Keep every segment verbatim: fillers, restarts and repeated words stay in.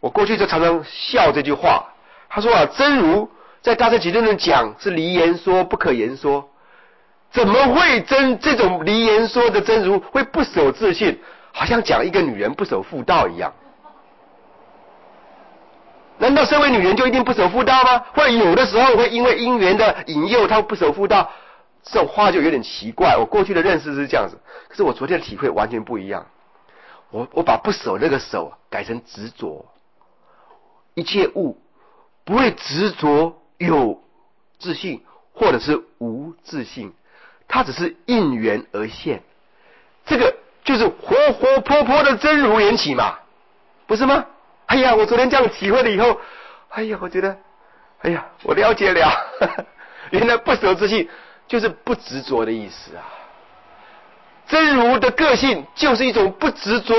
我过去就常常笑这句话，他说啊，真如在大乘起论中讲是离言说不可言说，怎么会真这种离言说的真如会不守自信，好像讲一个女人不守妇道一样。难道身为女人就一定不守妇道吗？或者有的时候会因为因缘的引诱她不守妇道，这种话就有点奇怪。我过去的认识是这样子，可是我昨天的体会完全不一样。我我把不守那个守改成执着，一切物不会执着有自性或者是无自性，它只是因缘而现，这个就是活活泼泼的真如缘起嘛，不是吗？哎呀，我昨天这样体会了以后，哎呀，我觉得，哎呀，我了解了，呵呵，原来不守自性就是不执着的意思啊。真如的个性就是一种不执着，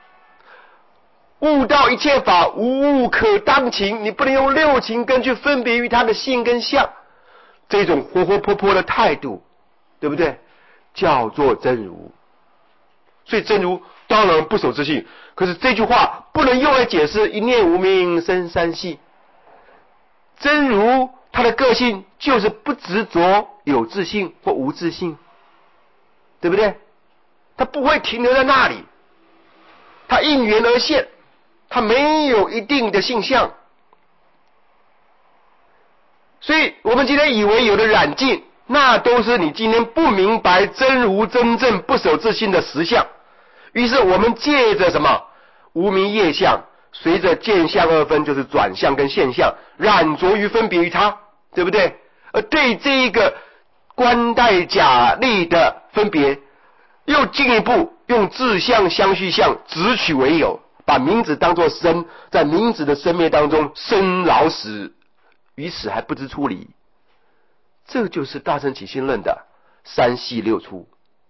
悟到一切法无物可当情，你不能用六情根去分别于它的性跟相，这种活活泼泼的态度，对不对？叫做真如。所以真如当然不守自性，可是这句话不能用来解释一念无明生三系。真如它的个性就是不执着有自性或无自性，对不对？它不会停留在那里，它应缘而现，它没有一定的性相。所以我们今天以为有的染净，那都是你今天不明白真如真正不守自性的实相。于是我们借着什么无明业相，随着见相二分，就是转相跟现象，染着于分别于它，对不对？而对这一个观待假立的分别，又进一步用自相相续相执取为有，把名字当作生，在名字的生灭当中生老死，于此还不知出离。这就是大乘起信论的三系六出。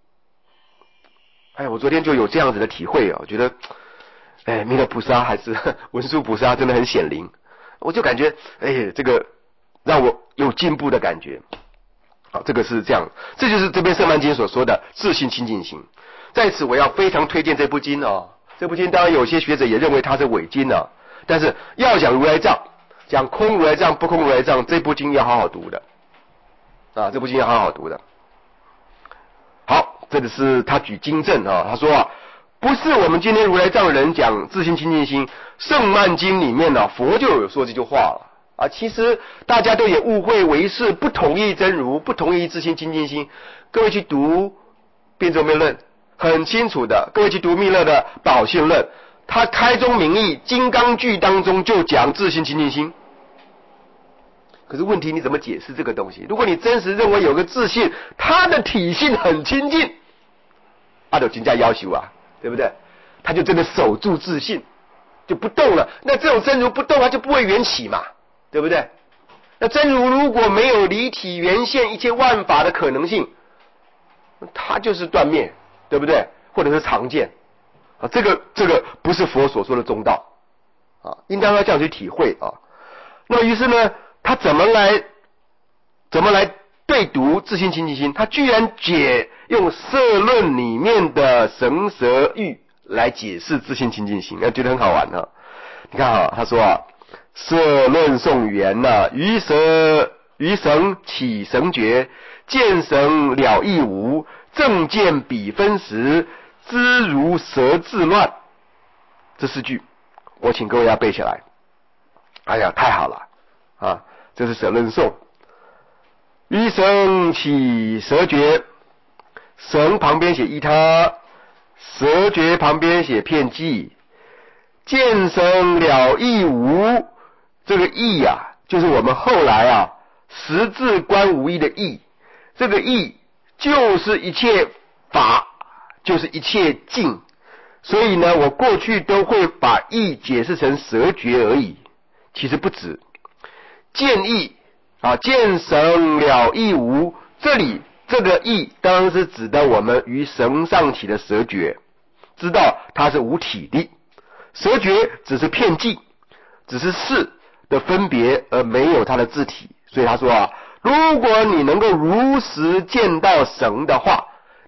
哎，我昨天就有这样子的体会哦，我觉得，哎，弥勒菩萨还是文殊菩萨真的很显灵，我就感觉，哎，这个让我有进步的感觉。好，这个是这样，这就是这边圣曼经所说的自性清净心。在此，我要非常推荐这部经哦。这部经当然有些学者也认为它是伪经啊，但是要讲如来藏，讲空如来藏、不空如来藏，这部经要好好读的啊，这部经要好好读的。好，这个是他举经证啊，他说啊，不是我们今天如来藏人讲自性清净心，圣曼经里面呢、啊，佛就有说这句话了啊。其实大家都也误会为是，不同意真如，不同意自性清净心。各位去读辩证灭论，很清楚的。各位去读密勒的宝性论，他开宗明义，金刚句当中就讲自性清净心。可是问题你怎么解释这个东西？如果你真实认为有个自信，它的体性很清净，阿斗金家要求啊，对不对？他就真的守住自信，就不动了。那这种真如不动，它就不会缘起嘛，对不对？那真如如果没有离体缘现一切万法的可能性，它就是断灭，对不对？或者是常见啊，这个这个不是佛所说的中道啊，应当要这样去体会啊。那么于是呢，他怎么来怎么来对读自性清净心？他居然解用摄论里面的神蛇喻来解释自性清净心，那觉得很好玩啊。你看啊，他说啊，摄论颂缘呐，于蛇于神起神觉，见神了亦无，正见彼分时，知如蛇自乱。这四句，我请各位要背起来。哎呀，太好了啊！这是舍论颂。于神起蛇觉，神旁边写依他，蛇觉旁边写片剂，见神了亦无。这个义啊，就是我们后来啊十字观无义的义。这个义就是一切法，就是一切境。所以呢，我过去都会把义解释成蛇觉而已，其实不止。见义啊，见神了亦无，这里这个义当然是指的我们于神上起的蛇觉，知道它是无体的。蛇觉只是片剂，只是事的分别，而没有它的自体。所以他说啊，如果你能够如实见到神的话，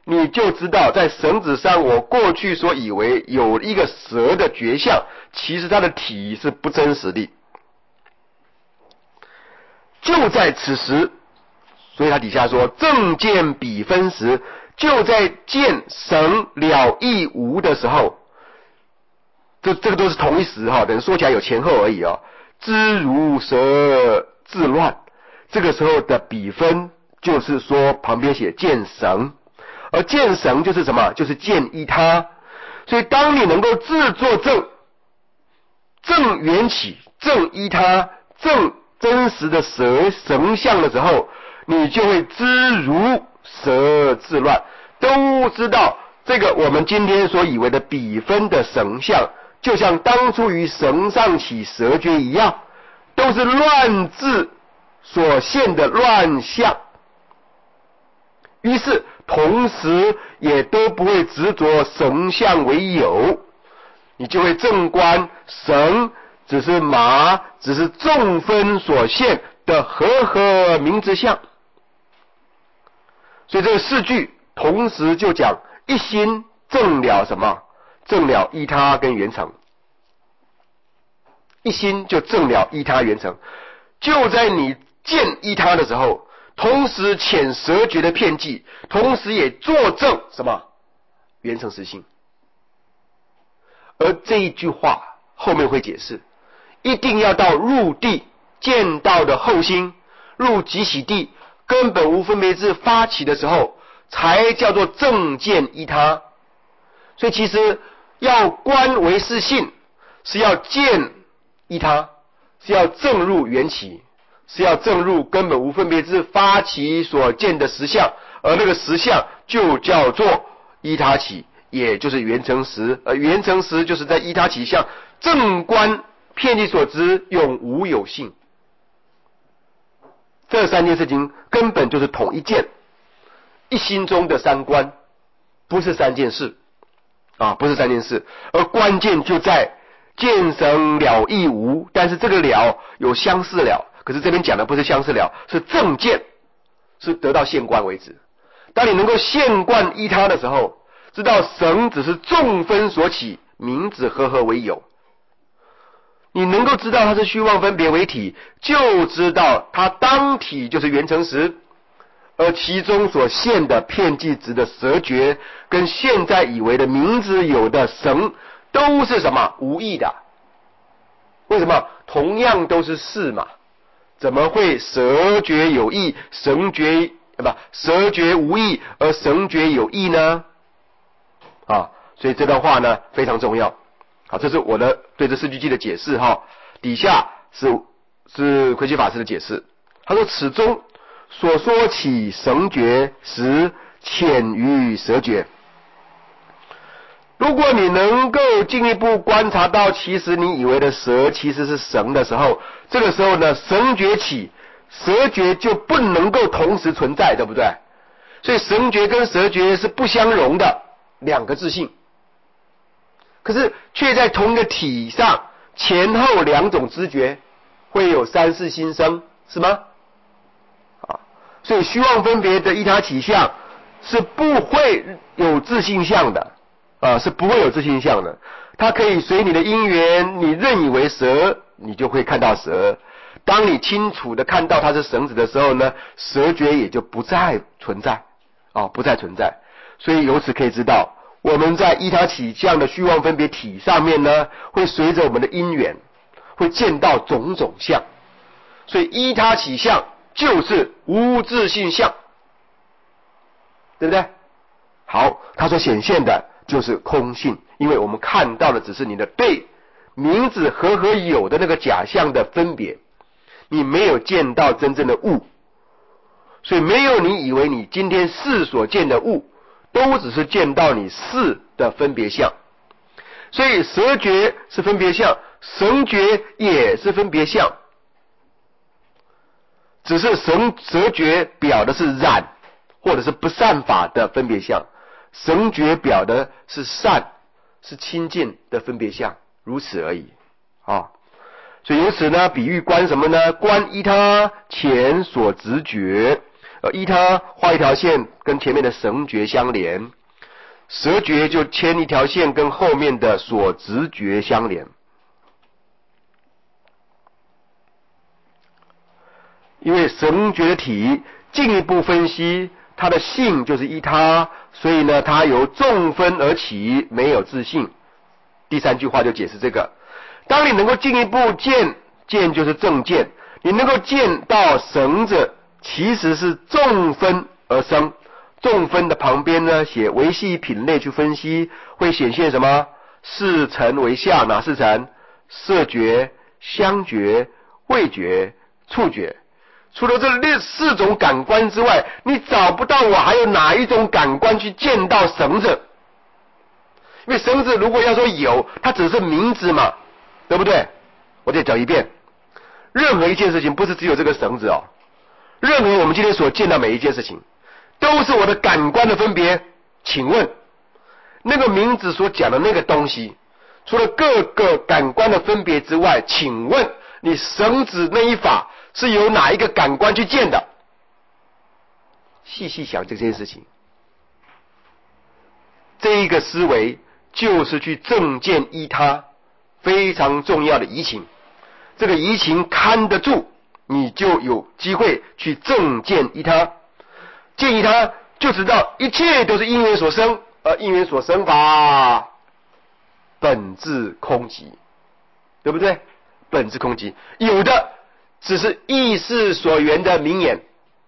你就知道在绳子上我过去所以为有一个蛇的觉相，其实它的体是不真实的。就在此时，所以他底下说正见彼分时，就在见绳了亦无的时候，这这个都是同一时哈，等于说起来有前后而已哦。知如蛇自乱，这个时候的比分就是说旁边写见绳，而见绳就是什么？就是见依他。所以当你能够自作证，正缘起，正依他，正真实的蛇绳相的时候，你就会知如蛇自乱，都知道这个我们今天所以为的比分的绳相，就像当初于绳上起蛇觉一样，都是乱字所现的乱相。于是同时也都不会执着绳相为有，你就会正观绳只是麻，只是众分所现的和合名之相。所以这个四句同时就讲一心证了什么？证了依他跟缘成。一心就证了依他缘成，就在你见依他的时候，同时遣蛇觉的遍计，同时也作证什么？缘成实性。而这一句话后面会解释，一定要到入地见到的后心，入即喜地根本无分别智发起的时候，才叫做正见依他。所以其实要观为是性，是要见依他，是要正入缘起，是要正入根本无分别智发起所见的实相，而那个实相就叫做依他起，也就是缘成实。而缘成实就是在依他起相正观遍计所知永无有性。这三件事情根本就是同一件，一心中的三观，不是三件事啊，不是三件事。而关键就在见绳了亦无，但是这个了有相似了，可是这边讲的不是相似了，是正见，是得到现观为止。当你能够现观依他的时候，知道绳只是众分所起，名字和合为有，你能够知道它是虚妄分别为体，就知道它当体就是缘成实，而其中所现的遍计执的蛇觉，跟现在以为的名字有的绳，都是什么？无义的。为什么？同样都是事嘛，怎么会蛇觉有义，绳觉不蛇觉无义，而绳觉有义呢？啊，所以这段话呢非常重要。好，这是我的对这四句偈的解释哈。底下是是魁虚法师的解释，他说：此中所说起绳觉时，浅于蛇觉。如果你能够进一步观察到，其实你以为的蛇其实是绳的时候，这个时候呢，绳觉起，蛇觉就不能够同时存在，对不对？所以绳觉跟蛇觉是不相容的两个自性，可是却在同一个体上，前后两种知觉会有三世心生，是吗？啊，所以虚妄分别的依他起相是不会有自性相的。啊，是不会有自性相的。它可以随你的因缘，你认以为蛇，你就会看到蛇。当你清楚的看到它是绳子的时候呢，蛇觉也就不再存在，啊，不再存在。所以由此可以知道，我们在依他起相的虚妄分别体上面呢，会随着我们的因缘，会见到种种相。所以依他起相就是无自性相，对不对？好，它所显现的就是空性，因为我们看到的只是你的对名字和合有的那个假象的分别，你没有见到真正的物，所以没有你以为你今天世所见的物，都只是见到你世的分别相。所以蛇觉是分别相，绳觉也是分别相，只是绳蛇觉表的是染或者是不善法的分别相，绳觉表的是善是清净的分别相，如此而已啊。所以由此呢，比喻观什么呢？观依他前所执觉， 呃，依他画一条线跟前面的绳诀相连，舌诀就牵一条线跟后面的所执诀相连。因为绳诀的体进一步分析，它的性就是依他，所以呢，它由众分而起，没有自性。第三句话就解释这个：当你能够进一步见，见就是正见，你能够见到绳子其实是众分而生。众分的旁边呢，写维系品类去分析，会显现什么？四尘为相，哪四尘？色觉、香觉、味觉、触觉。除了这六四种感官之外，你找不到我还有哪一种感官去见到绳子。因为绳子如果要说有，它只是名字嘛，对不对？我再讲一遍，任何一件事情不是只有这个绳子哦，任何我们今天所见到每一件事情都是我的感官的分别。请问那个名字所讲的那个东西，除了各个感官的分别之外，请问你绳子那一法是由哪一个感官去见的？细细想这件事情，这一个思维就是去正见依他非常重要的移情。这个移情看得住，你就有机会去正见依他。见依他就知道一切都是因缘所生，而因缘所生法本质空寂，对不对？本质空寂，有的只是意识所缘的名言，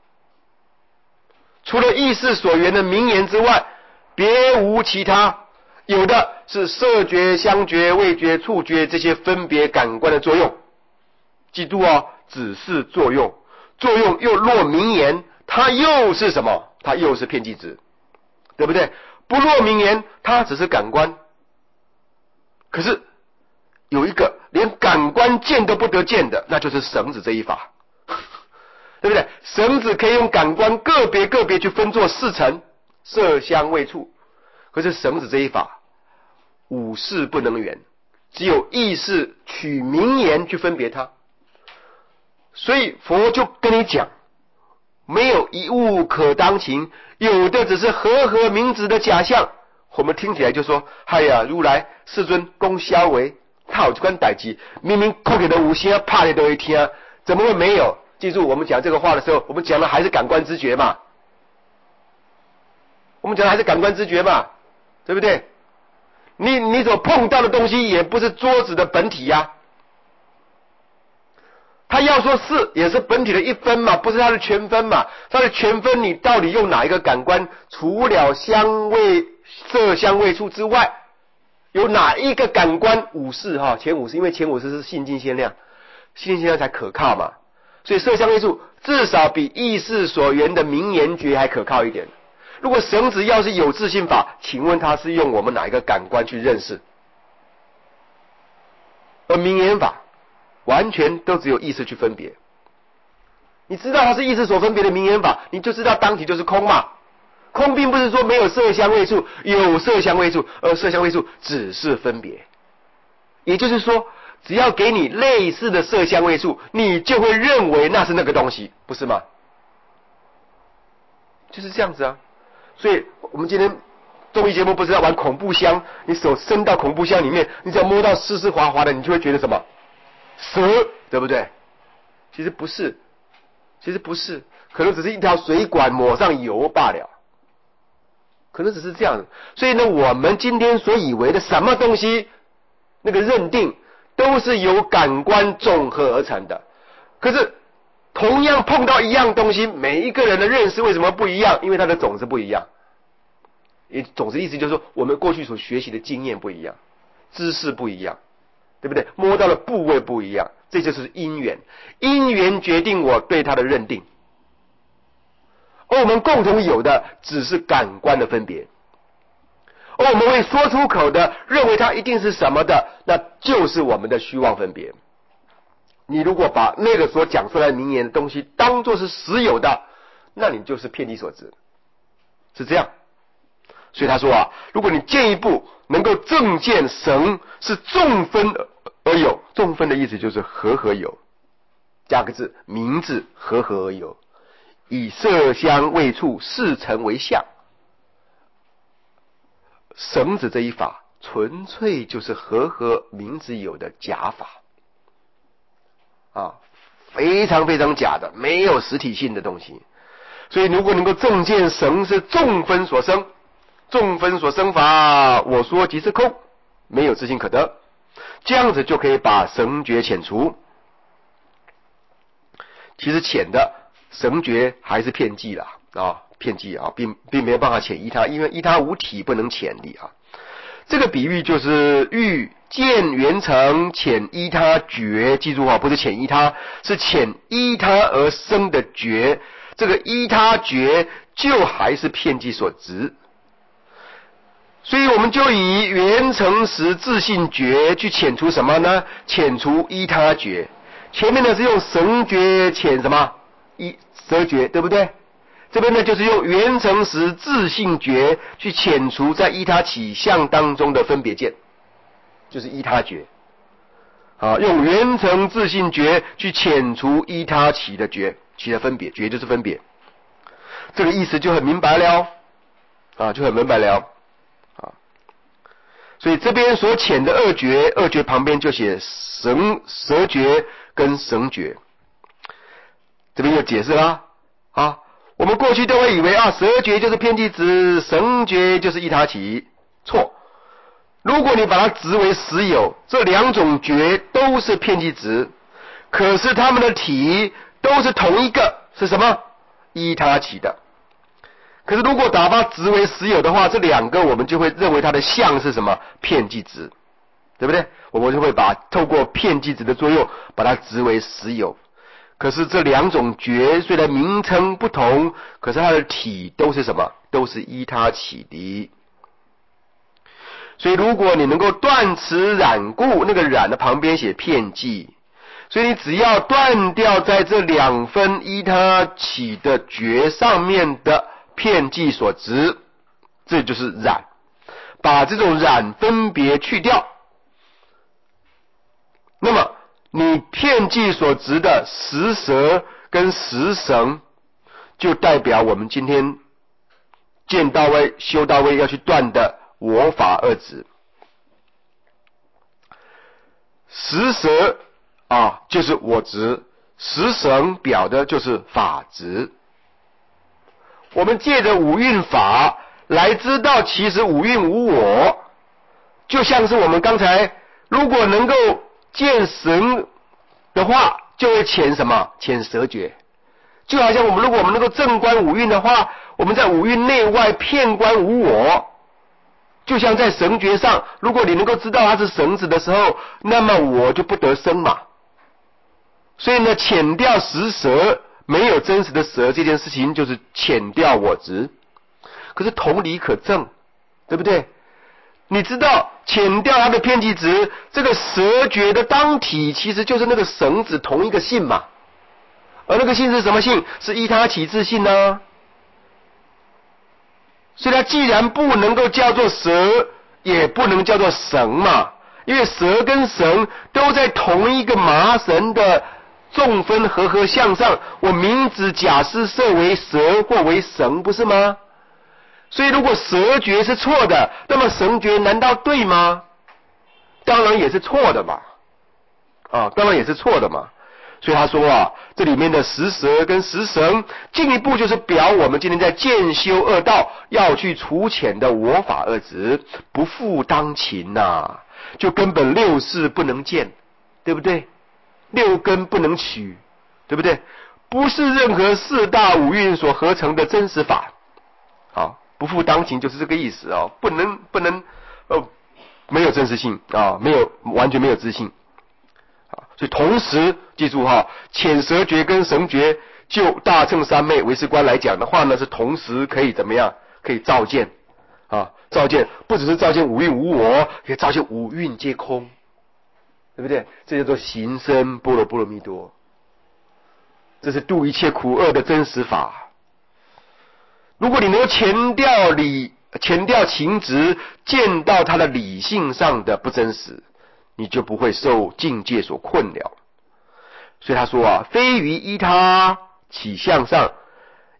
除了意识所缘的名言之外，别无其他。有的是色觉、香觉、味觉、触觉这些分别感官的作用。记住哦，只是作用，作用又落名言，它又是什么？它又是遍计值，对不对？不落名言，它只是感官。可是有一个连感官见都不得见的，那就是绳子这一法，对不对？绳子可以用感官个别个别去分作四层，色香味触。可是绳子这一法五识不能圆，只有意识取名言去分别它。所以佛就跟你讲，没有一物可当情，有的只是和合名字的假象。我们听起来就说，哎呀，如来世尊公消为他有这关代志，明明哭给的无声，怕的都会听，怎么会没有？记住，我们讲这个话的时候，我们讲的还是感官知觉嘛，我们讲的还是感官知觉嘛，对不对？你你所碰到的东西也不是桌子的本体呀、啊，他要说是也是本体的一分嘛，不是它的全分嘛。它的全分你到底用哪一个感官？除了香味、色香味触之外，有哪一个感官？五识哈，前五识，因为前五识是性境限量，性境限量才可靠嘛。所以色香味触至少比意识所缘的名言觉还可靠一点。如果绳子要是有自性法，请问它是用我们哪一个感官去认识？而名言法完全都只有意识去分别。你知道它是意识所分别的名言法，你就知道当体就是空嘛。空并不是说没有色香味触，有色香味触，而色香味触只是分别。也就是说，只要给你类似的色香味触，你就会认为那是那个东西，不是吗？就是这样子啊。所以我们今天综艺节目不是要玩恐怖箱，你手伸到恐怖箱里面，你只要摸到湿湿滑滑的，你就会觉得什么？蛇，对不对？其实不是，其实不是，可能只是一条水管抹上油罢了，可能只是这样。所以呢，我们今天所以为的什么东西，那个认定都是由感官综合而成的。可是同样碰到一样东西，每一个人的认识为什么不一样？因为它的种子不一样。也种子意思就是说，我们过去所学习的经验不一样，知识不一样，对不对？摸到的部位不一样，这就是因缘。因缘决定我对它的认定，而我们共同有的只是感官的分别。而我们会说出口的，认为它一定是什么的，那就是我们的虚妄分别。你如果把那个所讲出来的名言的东西当作是实有的，那你就是遍计所知，是这样。所以他说啊，如果你进一步能够正见绳是众分而有，众分的意思就是和合有，加个字名字和合而有， 以色香味触四尘为相。绳子这一法纯粹就是和合名字有的假法啊，非常非常假的，没有实体性的东西。所以如果能够正见绳是众分所生，众分所生法，我说即是空，没有自性可得，这样子就可以把绳觉遣除。其实遣的绳觉还是片剂啦啊，片剂啊，并并没有办法遣依他，因为依他无体不能遣力啊。这个比喻就是欲见缘成遣依他觉，记住啊，不是遣依他，是遣依他而生的觉。这个依他觉就还是片剂所执，所以我们就以缘成时自性觉去遣除什么呢？遣除依他觉。前面呢是用绳觉遣什么？依蛇觉，对不对？这边呢就是用缘成时自性觉去遣除在依他起相当中的分别见，就是依他觉。啊，用缘成自性觉去遣除依他起的觉，起的分别，觉就是分别。这个意思就很明白了，啊，就很明白了。啊，所以这边所遣的二觉，二觉旁边就写绳蛇觉跟绳觉，这边又解释了啊。我们过去都会以为啊，蛇觉就是片剂执，绳觉就是依他起，错。如果你把它执为实有，这两种觉都是片剂执，可是它们的体都是同一个，是什么？依他起的。可是如果打发执为实有的话，这两个我们就会认为它的相是什么？片剂执，对不对？我们就会把透过片剂执的作用把它执为实有。可是这两种觉虽然名称不同，可是它的体都是什么？都是依他起的。所以如果你能够断此染故，那个染的旁边写片剂，所以你只要断掉在这两分依他起的觉上面的片剂所执，这就是染，把这种染分别去掉，那么你片剂所执的实蛇跟实绳，就代表我们今天见到位修到位要去断的我法二执。实蛇啊就是我执，实绳表的就是法执。我们借着五蕴法来知道其实五蕴无我，就像是我们刚才如果能够见绳的话，就会遣什么？遣蛇觉。就好像我们如果我们能够正观五蕴的话，我们在五蕴内外片观无我，就像在绳觉上，如果你能够知道它是绳子的时候，那么我就不得生嘛。所以呢，遣掉实蛇，没有真实的蛇这件事情，就是遣掉我执。可是同理可证，对不对？你知道遣掉它的片剂执，这个蛇觉的当体其实就是那个绳子同一个性嘛。而那个性是什么性？是依他起自性呢。所以它既然不能够叫做蛇，也不能叫做绳嘛，因为蛇跟绳都在同一个麻绳的众分和合相上，我名字假施设为蛇或为绳，不是吗？所以如果蛇觉是错的，那么绳觉难道对吗？当然也是错的嘛，啊，当然也是错的嘛。所以他说啊，这里面的实蛇跟实绳，进一步就是表我们今天在渐修恶道要去除遣的我法二执，不复当勤呐、啊，就根本六事不能见，对不对？六根不能取，对不对？不是任何四大五蕴所合成的真实法。好，不复当勤就是这个意思哦，不能不能呃没有真实性啊，没有完全没有知性。所以同时记住哈，遣蛇觉跟绳觉，就大乘三昧唯识观来讲的话呢，是同时可以怎么样？可以照见啊，照见不只是照见五蕴无我，可以照见五蕴皆空，对不对？这叫做行深般若波罗蜜多，这是度一切苦厄的真实法。如果你能够前掉理，前掉情执，见到它的理性上的不真实，你就不会受境界所困了。所以他说啊，非于依他起相上，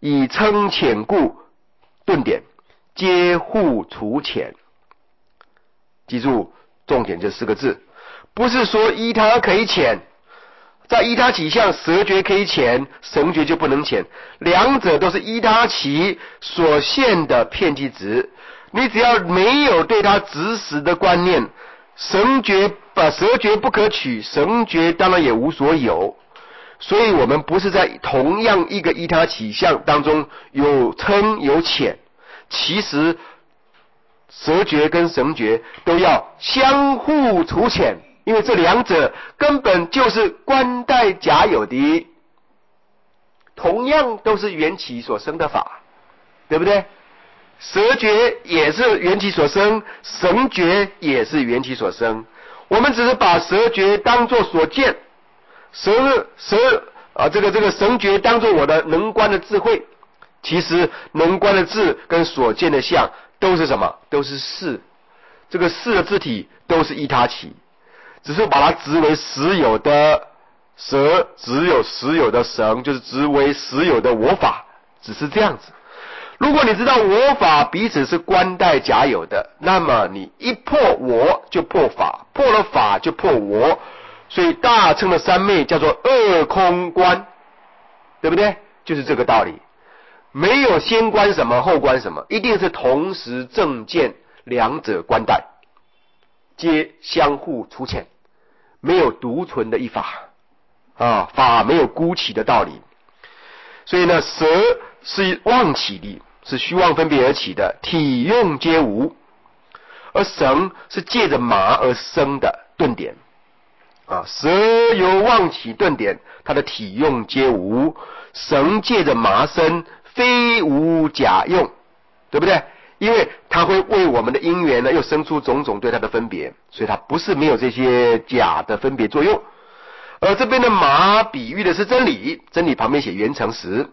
以称浅故，顿点皆互除浅。记住重点这四个字，不是说依他可以浅，在依他起相蛇诀可以浅，绳诀就不能浅，两者都是依他起所现的片剂值。你只要没有对他指使的观念，绳诀把蛇诀不可取，绳诀当然也无所有。所以我们不是在同样一个依他起相当中有称有浅，其实蛇诀跟绳诀都要相互除浅，因为这两者根本就是关带假有的，同样都是缘起所生的法，对不对？蛇诀也是缘起所生，绳诀也是缘起所生，我们只是把蛇诀当作所见，蛇蛇啊这个这个绳诀当作我的能观的智慧，其实能观的智跟所见的相都是什么？都是事。这个事的字体都是依他起，只是把它执为实有的蛇，只有实有的绳，就是执为实有的我法，只是这样子。如果你知道我法彼此是关带假有的，那么你一破我就破法，破了法就破我，所以大乘的三昧叫做二空观，对不对？就是这个道理，没有先观什么后观什么，一定是同时正见，两者关带皆相互除浅，没有独存的一法啊，法没有孤起的道理。所以呢，蛇是妄起的，是虚妄分别而起的，体用皆无，而绳是借着麻而生的顿点啊，蛇由妄起顿点，它的体用皆无，绳借着麻生，非无假用，对不对？因为它会为我们的因缘呢，又生出种种对它的分别，所以它不是没有这些假的分别作用。而这边的麻比喻的是真理，真理旁边写缘成实，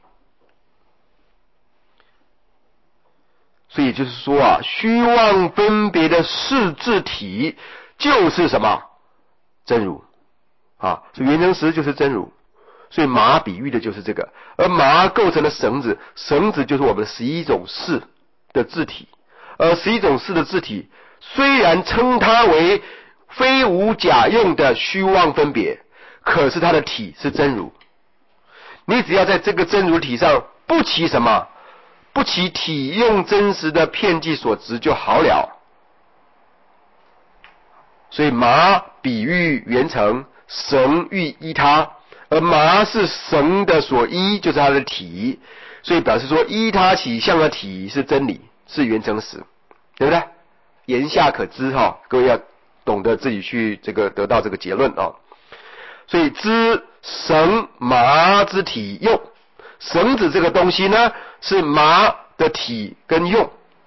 所以就是说啊，虚妄分别的事自体就是什么？真如啊，所以缘成实就是真如，所以麻比喻的就是这个，而麻构成的绳子，绳子就是我们十一种事的自体，而十一种事的自体虽然称它为非无假用的虚妄分别，可是它的体是真如。你只要在这个真如体上不起什么，不起体用真实的片剂所执就好了。所以麻比喻缘成，绳喻依他，而麻是绳的所依，就是它的体，所以表示说依他起相的体是真理，是缘成实，对不对？言下可知哈，各位要懂得自己去这个得到这个结论啊。所以知绳麻之体用，绳子这个东西呢是麻的体跟用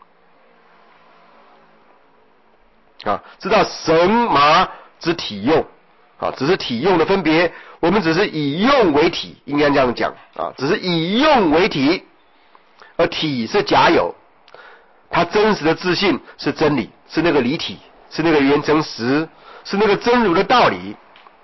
啊，知道绳麻之体用啊，只是体用的分别，我们只是以用为体，应该这样讲啊，只是以用为体，而体是假有，它真实的自信是真理，是那个理体，是那个缘成实，是那个真如的道理。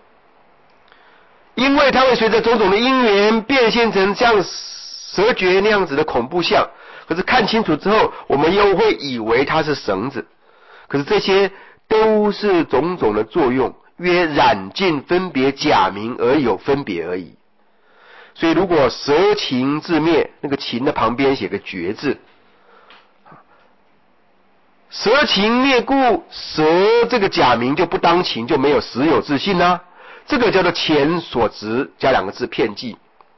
因为它会随着种种的因缘变现成像蛇诀那样子的恐怖相，可是看清楚之后，我们又会以为它是绳子，可是这些都是种种的作用，约染尽分别假名而有分别而已。所以如果蛇情自灭，那个情的旁边写个绝字，蛇情灭故，蛇这个假名就不当情，就没有实有自信啊，这个叫做前所执，加两个字片剂。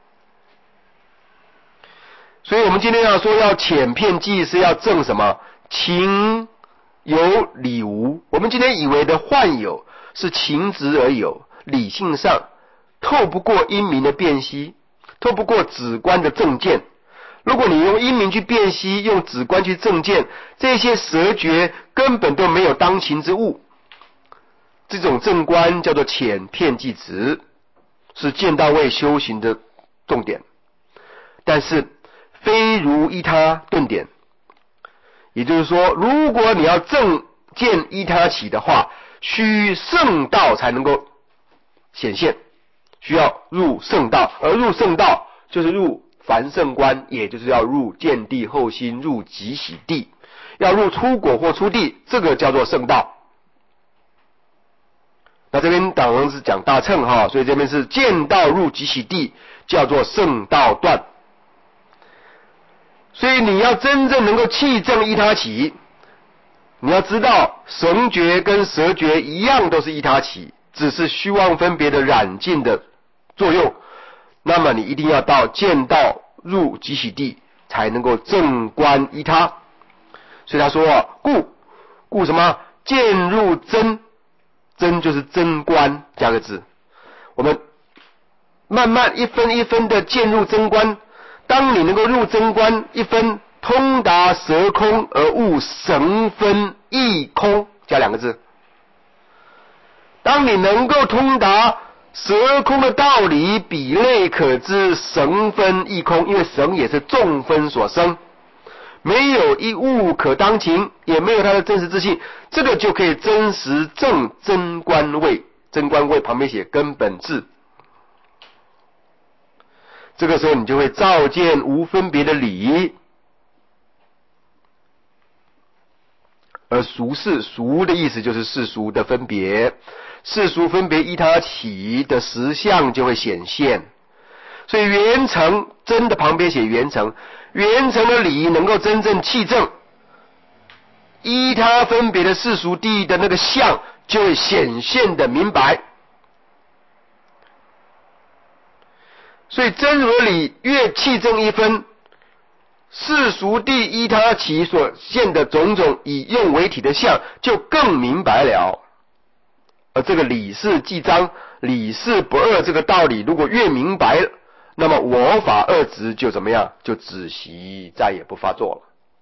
所以我们今天要说要浅片剂，是要证什么？情有理无。我们今天以为的幻有是情执而有，理性上透不过因明的辨析，透不过止观的正见。如果你用因明去辨析，用止观去正见，这些蛇诀根本都没有当情之物。这种正观叫做浅片剂执，是见到位修行的重点，但是非如依他顿点。也就是说，如果你要正见依他起的话，需圣道才能够显现，需要入圣道，而入圣道就是入凡圣观，也就是要入见地后心，入极喜地，要入出果或出地，这个叫做圣道。那这边当然是讲大乘哈，所以这边是见道入极喜地，叫做圣道断。所以你要真正能够契证依他起，你要知道神觉跟蛇觉一样都是依他起，只是虚妄分别的染尽的作用。那么你一定要到见道入极喜地，才能够正观依他。所以他说故故什么见入真，真就是真观加个字，我们慢慢一分一分的渐入真观。当你能够入真观一分，通达蛇空而悟神分异空，加两个字。当你能够通达蛇空的道理，比类可知神分异空，因为神也是众分所生，没有一物可当情，也没有它的真实自性，这个就可以真实证真观位。真观位旁边写根本智，这个时候你就会照见无分别的理。而俗世，俗的意思就是世俗的分别，世俗分别依他起的实相就会显现。所以圆成真的旁边写圆成，圆成的理能够真正契证依他分别的世俗地的那个相，就会显现的明白。所以真如理越契证一分，世俗地依他起所现的种种以用为体的相就更明白了。而这个理事既彰，理事不二这个道理如果越明白，那么我法二执就怎么样，就止息，再也不发作了。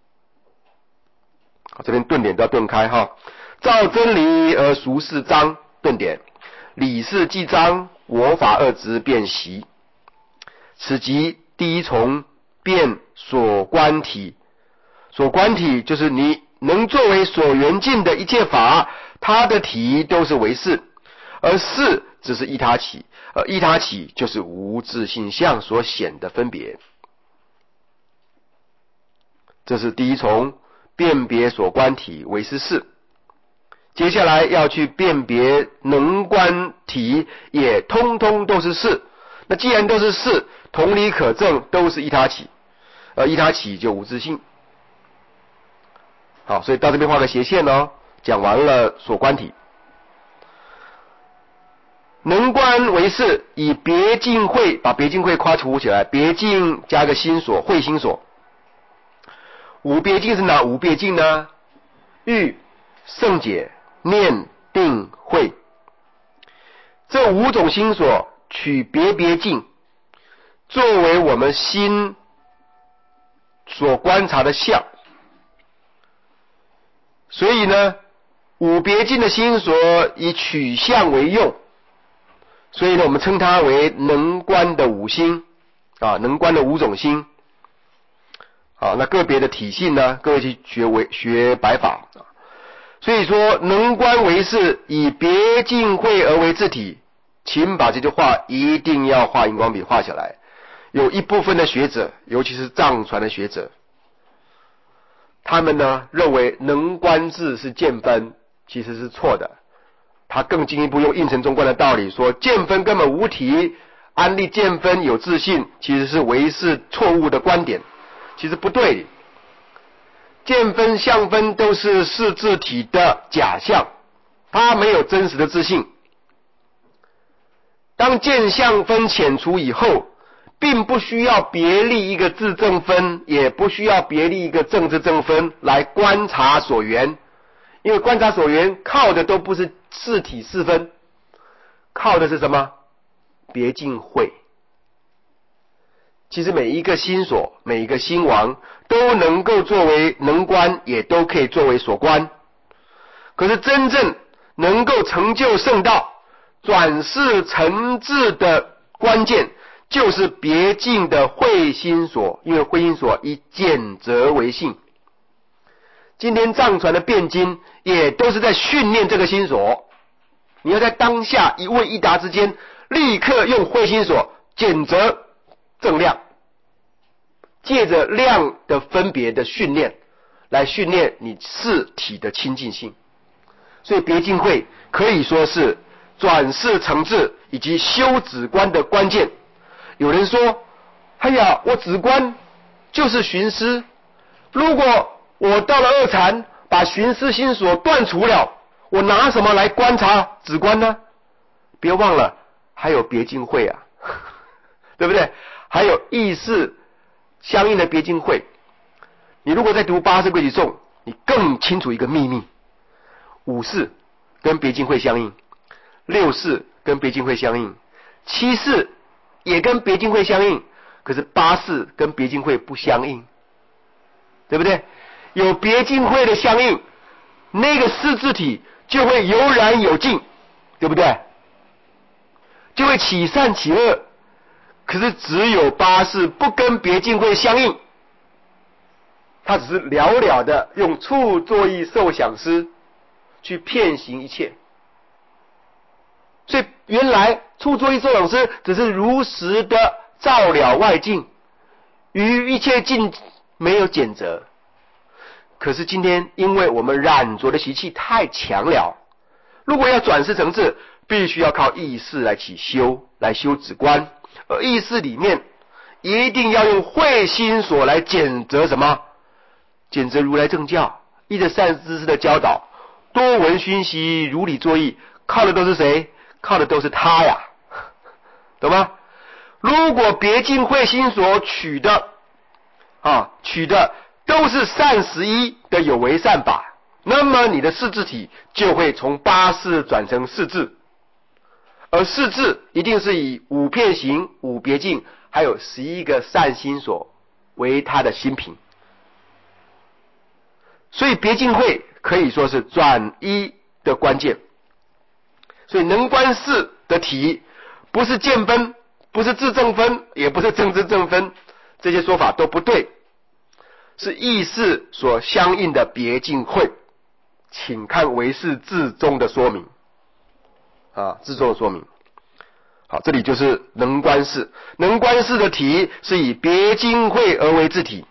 这边顿点都要顿开哈，照真理而俗事彰，顿点，理事既彰，我法二执便息。此即第一重变所观体，所观体就是你能作为所缘境的一切法，它的体都是为事，而事只是依他起，而依他起就是无自性相所显的分别。这是第一重辨别所观体为是事。接下来要去辨别能观体，也通通都是事。那既然都是事，同理可证，都是依他起，而依他起就无自性。好，所以到这边画个斜线哦，讲完了所观体。能观为事，以别境慧，把别境慧夸除起来，别境加个心所，慧心所。五别境是哪五别境呢？欲、圣解、念、定、慧。这五种心所取别别境，作为我们心所观察的相。所以呢，五别境的心所以取相为用，所以呢，我们称它为能观的五心啊，能观的五种心。好，那个别的体性呢，各位去学为学白法。所以说，能观为事，以别境慧而为自体。请把这句话一定要画荧光笔画下来。有一部分的学者，尤其是藏传的学者，他们呢认为能观智是见分，其实是错的。他更进一步用应成中观的道理说，见分根本无体，安立见分有自信，其实是为是错误的观点，其实不对。见分相分都是是自体的假象，它没有真实的自信。当见相分遣除以后，并不需要别立一个自正分，也不需要别立一个正自正分来观察所缘，因为观察所缘靠的都不是是体是分，靠的是什么？别境慧。其实每一个心所，每一个心王都能够作为能观，也都可以作为所观。可是真正能够成就圣道，转世成智的关键就是别境的慧心所，因为慧心所以见则为性。今天藏传的辩经也都是在训练这个心所，你要在当下一问一答之间，立刻用慧心所检则正量， 借着量的分别的训练，来训练你事体的亲近性。所以别净会可以说是转世成智以及修止观的关键。有人说，哎呀，我止观就是寻思，如果我到了二禅，把寻思心所断除了，我拿什么来观察止观呢？别忘了还有别净会啊对不对？还有意识相应的别净会。你如果在读八识规矩颂，你更清楚一个秘密，五识跟别净会相应，六识跟别净会相应，七识也跟别净会相应，可是八识跟别净会不相应，对不对？有别净会的相应，那个识字体就会有染有净，对不对？就会起善起恶。可是只有八识不跟别净会相应，它只是寥寥的用处作意受想思去骗行一切。所以原来处作意受想思只是如实的照了外境，于一切境没有减责。可是今天因为我们染着的习气太强了，如果要转世成智，必须要靠意识来起修，来修止观。而意识里面一定要用慧心所来检责什么？检责如来正教，依着善知识的教导，多闻熏习，如理作意，靠的都是谁？靠的都是他呀，懂吗？如果别净慧心所取的啊，取的都是善十一的有为善法，那么你的识字体就会从八识转成识字。而识字一定是以五片行、五别境，还有十一个善心所为它的心品。所以别净会可以说是转一的关键。所以能观识的体，不是见分，不是自正分，也不是正知正分，这些说法都不对，是意识所相应的别净会。请看唯识字中的说明。啊，字中的说明。好，这里就是能观识。能观识的体是以别净会而为字体。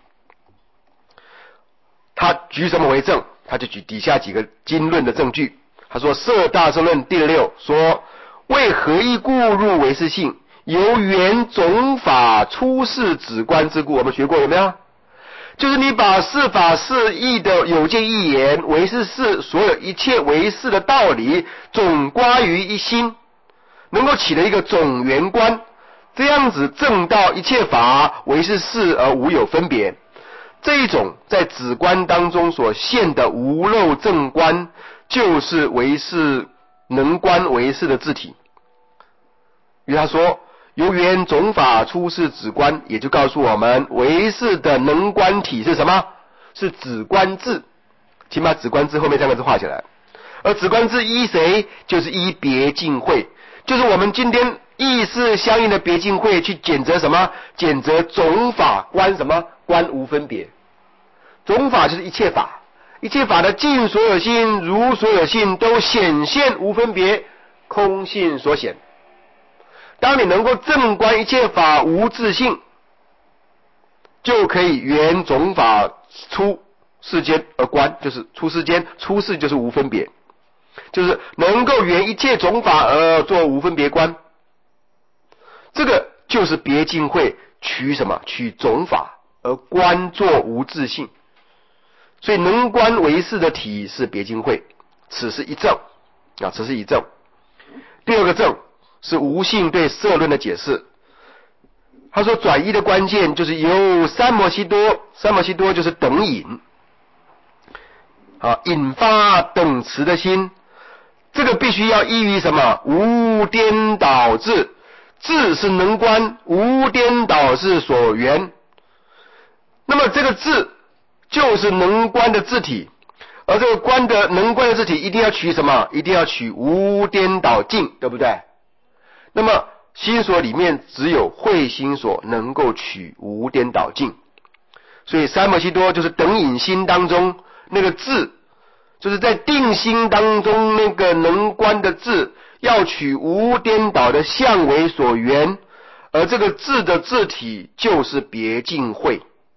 他举什么为证？他就举底下几个经论的证据。他说《摄大乘论》第六说：为何一故入唯识性？由缘种法出世止观之故。我们学过有没有？就是你把事法事义的有见一言，唯识事所有一切唯识的道理总刮于一心，能够起了一个总圆观，这样子证到一切法唯是事而无有分别。这一种在止观当中所现的无漏正观，就是唯是能观唯是的字体。因为他说由缘种法出世止观，也就告诉我们唯是的能观体是什么？是止观字。请把止观字后面三个字画起来。而止观字依谁？就是依别净会，就是我们今天意识相应的别净会去检责什么？检责种法观什么？观无分别。种法就是一切法，一切法的尽所有性如所有性都显现无分别，空性所显。当你能够正观一切法无自性，就可以圆种法出世间而观，就是出世间，出世就是无分别，就是能够圆一切种法而做无分别观。这个就是别净会取什么？取种法而观作无自性。所以能观唯识的体是别净会，此是一证啊，此是一证。第二个证是无性对色论的解释。他说转依的关键就是由三摩悉多，三摩悉多就是等引啊，引发等持的心，这个必须要依于什么？无颠倒智，智是能观，无颠倒是所缘。那么这个智就是能观的字体，而这个观的能观的字体一定要取什么？一定要取无颠倒境，对不对？那么心所里面只有慧心所能够取无颠倒境，所以三摩悉多就是等引心当中那个字，就是在定心当中那个能观的字，要取无颠倒的相为所缘，而这个字的字体就是别净会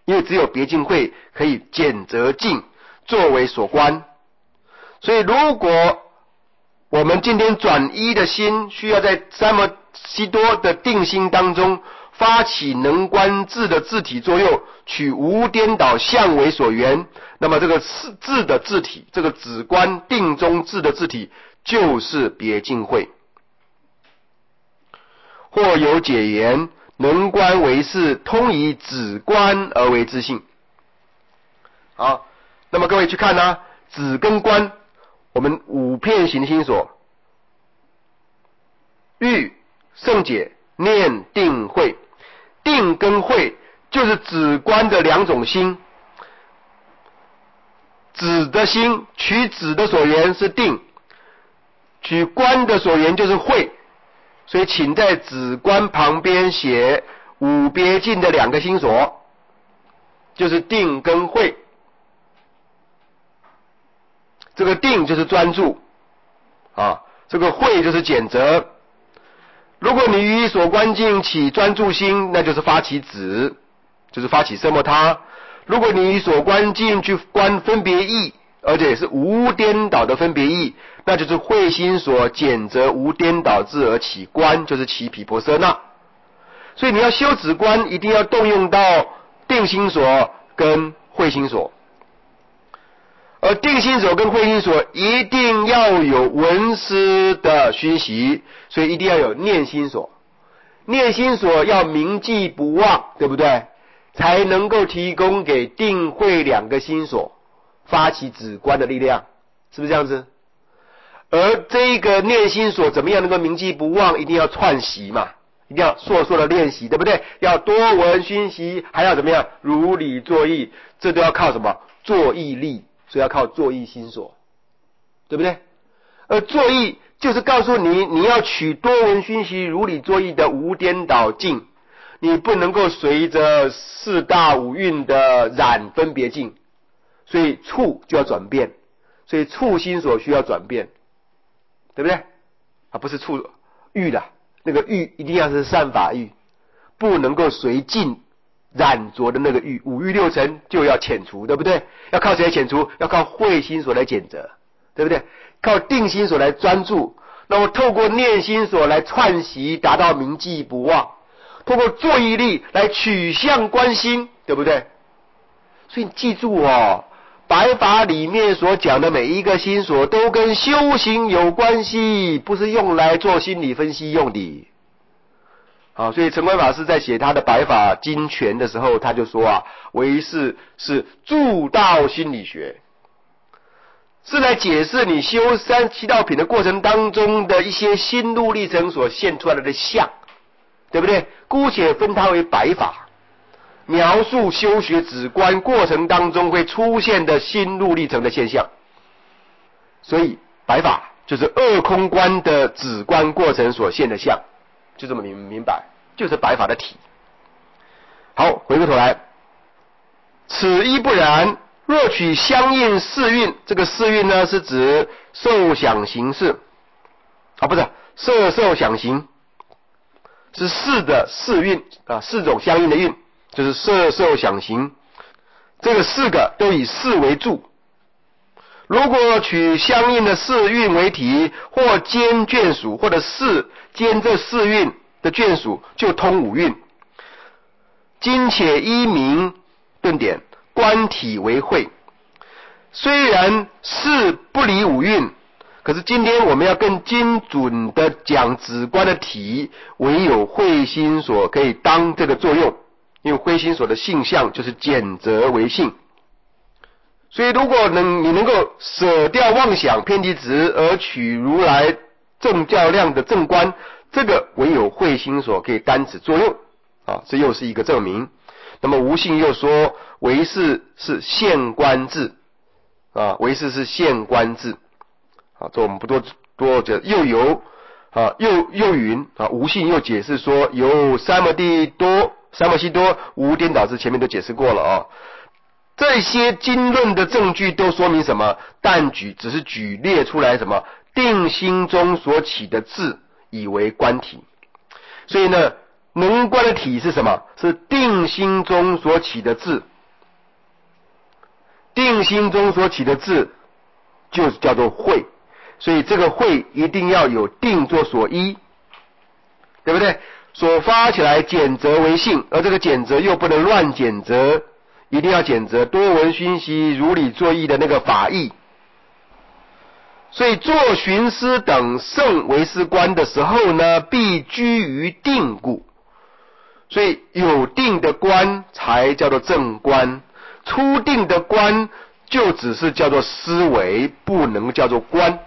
因为只有别净会可以减则净作为所观。所以如果我们今天转一的心需要在三摩悉多的定心当中发起能观智的自体作用，取无颠倒相为所缘，那么这个智的自体，这个止观定中智的自体就是别净会。或有解言，能观为是通以止观而为自性。好，那么各位去看呢，止跟观，我们五片行心所，欲、胜解、念、定、慧。定跟慧就是止观的两种心，止的心取止的所缘是定，取观的所缘就是慧。所以请在止观旁边写五别境的两个心所，就是定跟慧。这个定就是专注啊，这个慧就是检则。如果你于所观境起专注心，那就是发起止，就是发起色摩他。如果你于所观境去观分别意，而且是无颠倒的分别意，那就是慧心所检则无颠倒智而起观，就是起毗婆舍那。所以你要修止观，一定要动用到定心所跟慧心所。而定心所跟慧心所一定要有闻思的熏习，所以一定要有念心所。念心所要铭记不忘，对不对？才能够提供给定慧两个心所发起止观的力量，是不是这样子？而这个念心所怎么样能够铭记不忘？一定要串习嘛，一定要硕硕的练习，对不对？要多闻熏习，还要怎么样？如理作意，这都要靠什么？作意力。所以要靠作意心所，对不对？而作意就是告诉你，你要取多闻熏习如理作意的无颠倒境，你不能够随着四大五蕴的染分别境，所以触就要转变，所以触心所需要转变，对不对？啊，不是触欲的，那个欲一定要是善法欲，不能够随境染着的那个欲，五欲六尘就要遣除，对不对？要靠谁遣除？要靠慧心所来检则，对不对？靠定心所来专注，那么透过念心所来串习，达到铭记不忘，透过作意力来取向观心，对不对？所以你记住哦，白法里面所讲的每一个心所都跟修行有关系，不是用来做心理分析用的。啊，所以澄观法师在写他的白法经全的时候，他就说啊，唯识是助道心理学，是来解释你修三七道品的过程当中的一些心路历程所现出来的相，对不对？姑且分它为白法，描述修学止观过程当中会出现的心路历程的现象。所以白法就是二空观的止观过程所现的相，就这么明明白，就是白法的体。好，回过头来，此一不然，若取相应四蕴，这个四蕴呢是指受想行识啊，不是色受想行，是四的四蕴啊，四种相应的蕴，就是色受想行，这个四个都以四为助。如果取相应的四蕴为体，或兼眷属，或者四兼这四蕴的眷属，就通五蕴。今且依名顿点，观体为慧。虽然四不离五蕴，可是今天我们要更精准的讲止观的体，唯有慧心所可以当这个作用，因为慧心所的性相就是检则为性。所以如果能你能够舍掉妄想偏题执，而取如来正教量的正观，这个唯有慧心所可以担此作用啊，这又是一个证明。那么无性又说唯识是现观智啊，唯识是现观智啊，这我们不多多讲。又有啊又又云啊，无性又解释说有三摩地多三摩悉多无颠倒智，前面都解释过了啊。这些经论的证据都说明什么？但举只是举列出来什么定心中所起的智以为观体。所以呢，能观的体是什么？是定心中所起的智定心中所起的字就叫做慧，所以这个慧一定要有定作所依，对不对？所发起来减则为性，而这个减则又不能乱减则，一定要减则多闻熏习如理作意的那个法义。所以做寻思等圣为师观的时候呢，必居于定故，所以有定的观才叫做正观，初定的观就只是叫做思维，不能叫做观。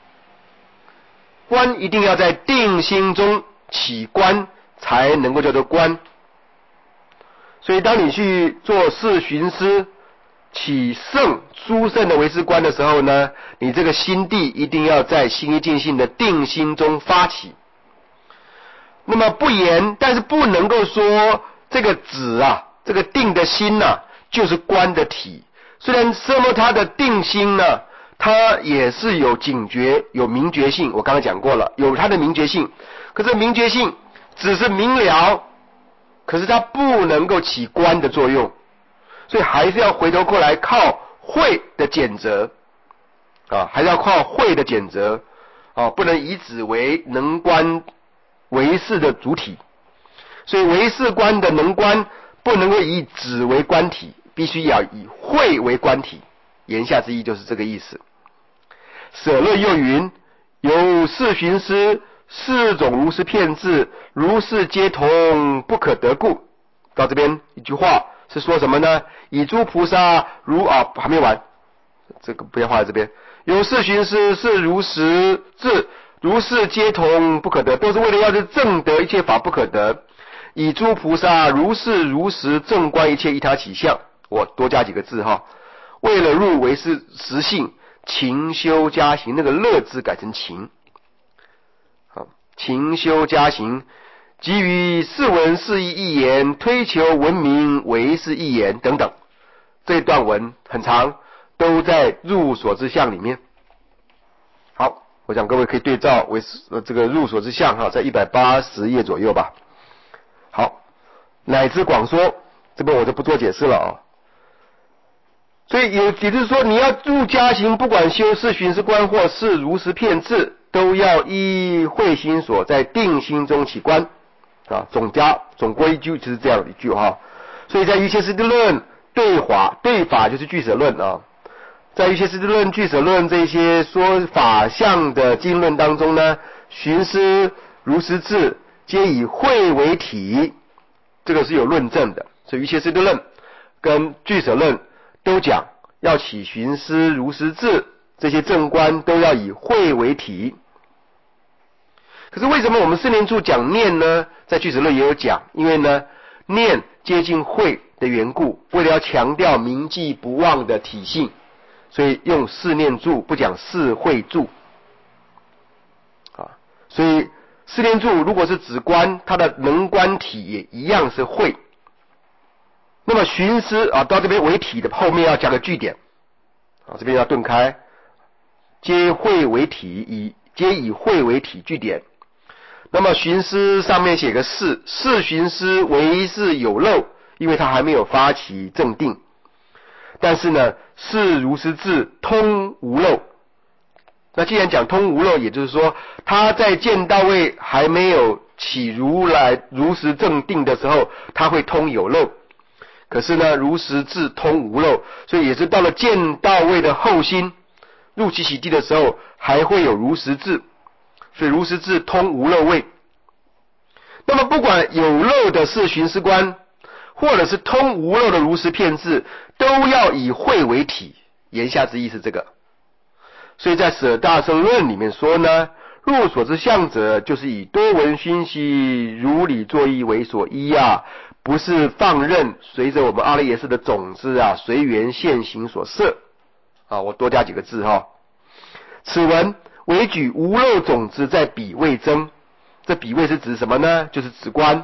观一定要在定心中起观，才能够叫做观。所以当你去做事寻思起圣殊胜的为师观的时候呢，你这个心地一定要在心一尽性的定心中发起。那么不言，但是不能够说这个止啊，这个定的心啊，就是观的体。虽然什么它的定心呢，它也是有警觉、有明觉性，我刚才讲过了，有它的明觉性。可是明觉性只是明了，可是它不能够起观的作用，所以还是要回头过来靠慧的检则啊，还是要靠慧的检则啊，不能以止为能观为识的主体。所以为识观的能观不能够以止为观体，必须要以慧为观体。言下之意就是这个意思。舍论又云：有四寻思，四种如是骗字，如是皆同，不可得故。到这边一句话是说什么呢？以诸菩萨如啊，还没完，这个不要画在这边。有四寻思，是如实字，如是皆同，不可得，都是为了要是正得一切法不可得。以诸菩萨如是如实正观一切依他起相，我多加几个字哈，为了入为是实性，勤修加行，那个乐字改成勤，好，勤修加行，基于四文四义一言，推求文明为是一言等等。这段文很长，都在入所之相里面。好，我想各位可以对照为呃这个入所之相哈，在一百八十页左右吧。好，乃至广说，这边我就不做解释了啊。所以也也就是说，你要入加行，不管修是寻是观或是如实骗字，都要依慧心所在定心中起观啊。总加总归一句就是这样一句哈。所以在瑜伽师地论对法对法就是俱舍论啊，在瑜伽师地论、俱舍论这些说法相的经论当中呢，寻思如实字皆以慧为体，这个是有论证的。所以瑜伽师地论跟俱舍论都讲要起寻思如实字，这些正观都要以慧为体。可是为什么我们四念处讲念呢？在俱舍论也有讲，因为呢念接近慧的缘故，为了要强调铭记不忘的体性，所以用四念住，不讲四慧住啊。所以四念住如果是指观，它的能观体也一样是慧。那么寻思啊，到这边为体的后面要加个句点啊，这边要顿开，皆慧为体，以皆以慧为体句点。那么寻思上面写个是，是寻思为是有漏，因为他还没有发起正定。但是呢，是如实字通无漏。那既然讲通无漏，也就是说他在见到位还没有起如来如实正定的时候，他会通有漏。可是呢，如实字通无漏，所以也是到了见到位的后心入其洗地的时候，还会有如实字，所以如实字通无漏位。那么不管有漏的是寻思观，或者是通无漏的如实骗字，都要以慧为体。言下之意是这个。所以在舍大乘论里面说呢，入所之相者，就是以多闻熏习如理作意为所依啊，不是放任随着我们阿赖耶识的种子啊，随缘现行所摄啊。我多加几个字哈。此文为举无漏种子在彼位增，这彼位是指什么呢？就是指观。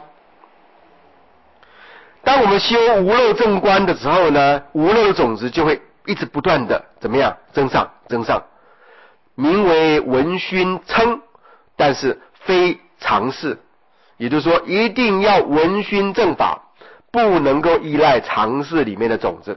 当我们修无漏正观的时候呢，无漏的种子就会一直不断的怎么样增上增上，名为闻熏称，但是非常事。也就是说，一定要闻熏正法，不能够依赖常识里面的种子。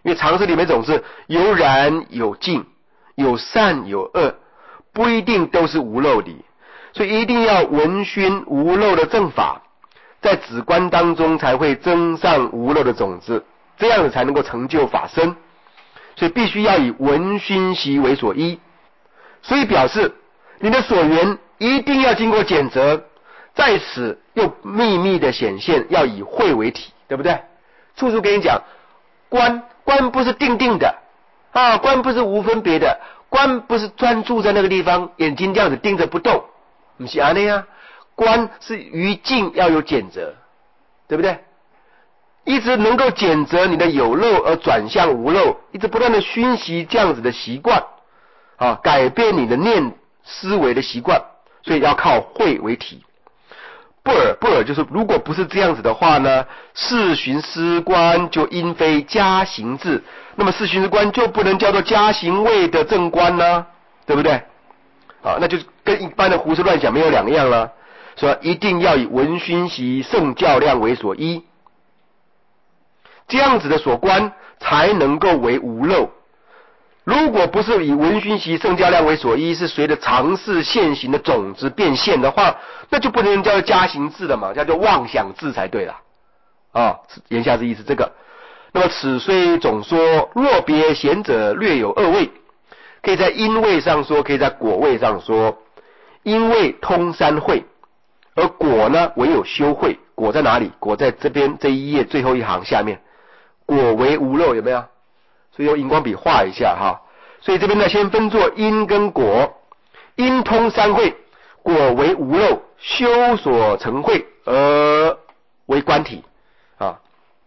因为常识里面总是有染有净，有善有恶，不一定都是无漏理，所以一定要闻熏无漏的正法，在止观当中才会增上无漏的种子，这样子才能够成就法身。所以必须要以闻熏习为所依，所以表示你的所缘一定要经过检择，在此又秘密的显现，要以慧为体，对不对？处处跟你讲，观观不是定定的啊，观不是无分别的，观不是专注在那个地方，眼睛这样子盯着不动，不是这样啊，观是于境要有检择，对不对？一直能够检择你的有漏而转向无漏，一直不断的熏习这样子的习惯啊，改变你的念思维的习惯，所以要靠慧为体。不尔不尔就是如果不是这样子的话呢，视寻思观就应非加行智，那么视寻思观就不能叫做加行位的正观呢，对不对？啊，那就跟一般的胡思乱想没有两样了，说一定要以闻熏习圣教量为所依，这样子的所观才能够为无漏。如果不是以闻熏习圣教量为所依，是随着常识现行的种子变现的话，那就不能叫做加行智了嘛，叫做妄想智才对了啊。言下之意是这个。那么此虽总说，若别贤者略有二位，可以在因位上说，可以在果位上说。因位通三慧，而果呢唯有修慧。果在哪里？果在这边这一页最后一行下面，果为无漏，有没有？所以用荧光笔画一下哈。所以这边呢先分作因跟果，因通三慧，果为无漏，修所成慧而为观体啊。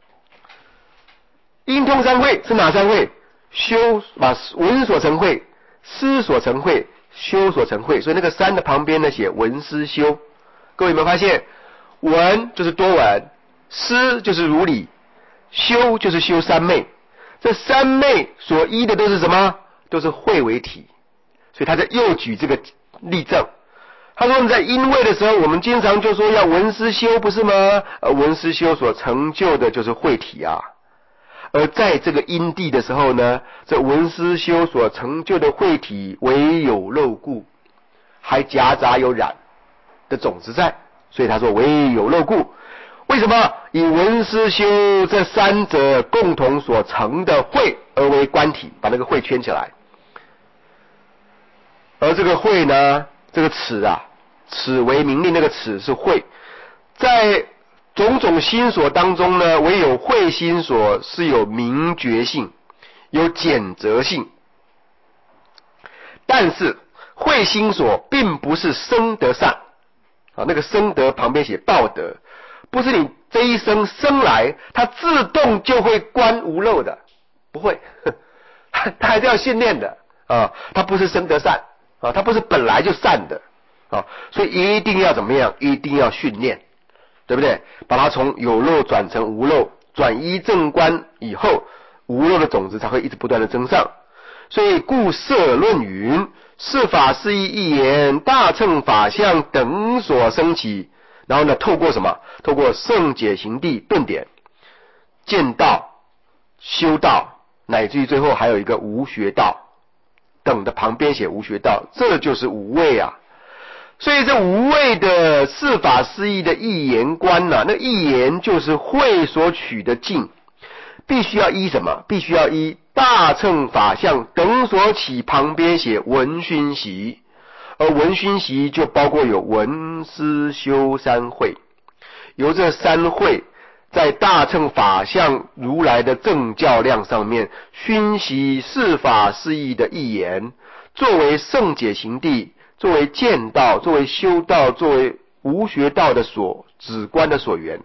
因通三慧是哪三慧？修把闻所成慧，思所成慧，修所成慧。所以那个三的旁边呢写闻思修。各位有没有发现，闻就是多闻，思就是如理，修就是修三昧。这三昧所依的都是什么？都是慧为体。所以他在又举这个例证，他说我们在因位的时候，我们经常就说要闻思修，不是吗？而闻思修所成就的就是慧体啊。而在这个因地的时候呢，这闻思修所成就的慧体为有漏故，还夹杂有染的种子在，所以他说为有漏故。为什么？以闻思修这三者共同所成的慧而为观体，把那个慧圈起来。而这个慧呢，这个此啊，此为名利，那个此是慧，在种种心所当中呢，唯有慧心所是有明觉性，有检择性。但是慧心所并不是生得善啊，那个生得旁边写报德，不是你这一生生来它自动就会观无漏的，不会，它还是要训练的啊，它不是生得善啊，它不是本来就善的啊，所以一定要怎么样？一定要训练，对不对？把它从有漏转成无漏，转依正观以后，无漏的种子才会一直不断的增上。所以故摄论云：是法是义一言，大乘法相等所生起。然后呢，透过什么？透过圣解行地顿点、见道、修道，乃至于最后还有一个无学道，等的旁边写无学道，这就是无畏啊。所以这无畏的是法是义的义言观啊，那义言就是慧所取的境，必须要依什么？必须要依大乘法相等所起，旁边写闻熏习。而闻熏习就包括有闻思修三慧，由这三慧在大乘法相如来的正教量上面熏习是法是义的义言，作为圣解行地，作为见道，作为修道，作为无学道的所止观的所缘。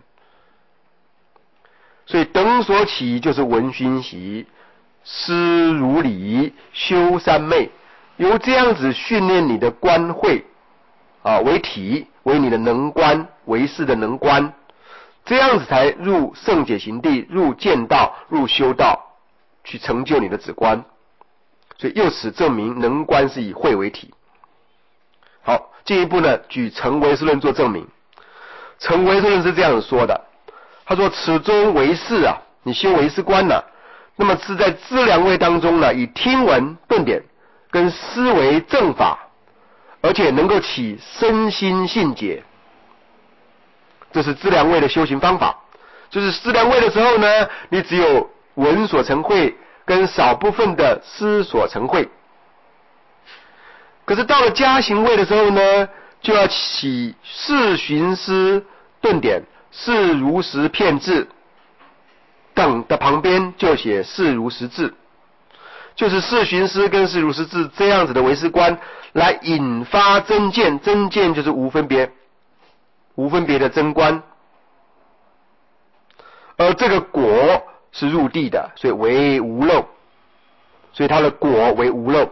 所以等所起就是闻熏习、思如理、修三昧，由这样子训练你的观慧啊为体，为你的能观，为是的能观，这样子才入圣解行地，入见道，入修道，去成就你的止观。所以由此证明能观是以慧为体。好，进一步呢，举成唯识论做证明。成唯识论是这样子说的，他说此中唯识啊，你修唯识观呢、啊， 那么是在知良位当中呢，以听闻顿点跟思维正法，而且能够起身心性解，这是知良位的修行方法。就是知良位的时候呢，你只有闻所成慧跟少部分的思所成慧。可是到了加行位的时候呢，就要起事寻思顿点、事如实片智等的旁边就写事如实智，就是事寻思跟事如实智这样子的唯识观来引发真见，真见就是无分别，无分别的真观。而这个果是入地的，所以为无漏，所以它的果为无漏。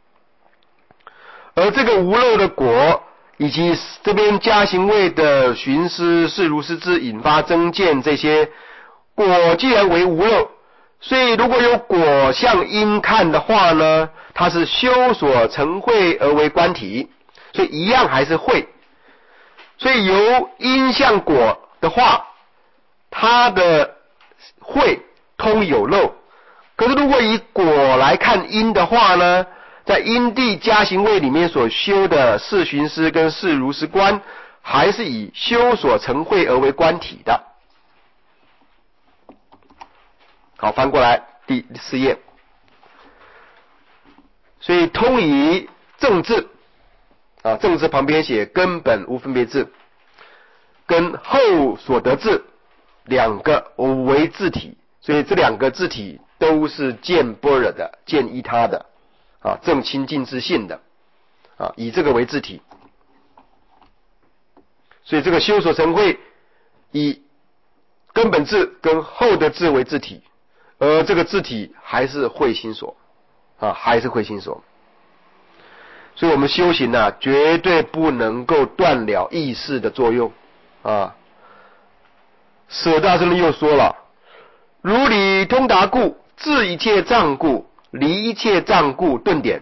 而这个无漏的果以及这边加行位的寻思、事如实智引发真见，这些果既然为无漏，所以如果有果向因看的话呢，它是修所成慧而为观体，所以一样还是慧。所以由因向果的话，它的慧通有漏。可是如果以果来看因的话呢，在因地加行位里面所修的事寻思跟事如实观，还是以修所成慧而为观体的。好，翻过来第四页。所以通以正智啊，正智旁边写根本无分别智，跟后所得智两个为自体，所以这两个自体都是见般若的，见依他的啊，正清净自性的啊，以这个为自体。所以这个修所成慧以根本智跟后的智为自体，而这个自体还是慧心所啊，还是慧心所。所以我们修行呢、啊，绝对不能够断了意识的作用啊。舍大圣又说了，如理通达故，治一切障故，离一切障故顿点。